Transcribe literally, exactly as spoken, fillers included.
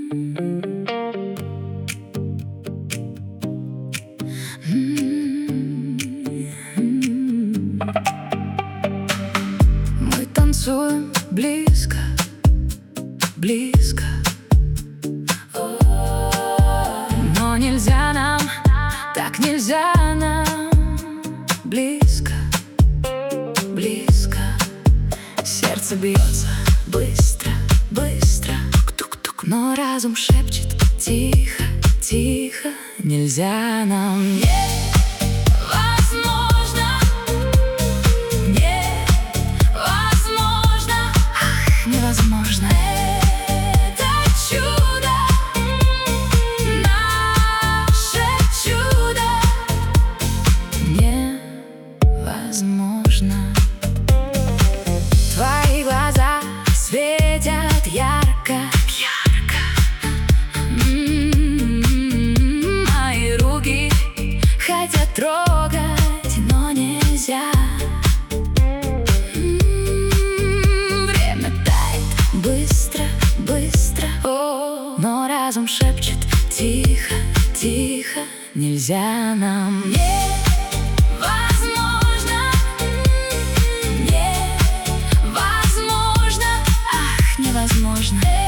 Мы танцуем близко, близко, но нельзя нам, так нельзя нам. Близко, близко, сердце бьется быстро, быстро, тук-тук, но разум шепчет тихо, тихо. Нельзя нам, невозможно, невозможно, ах, невозможно. Это чудо, наше чудо, невозможно. Твои глаза светят ярко, ярко. М-м-м, мои руки хотят трогать, но нельзя. М-м, время тает быстро, быстро. О, но разум шепчет тихо, тихо. Нельзя нам. Невозможно, невозможно, ах, невозможно.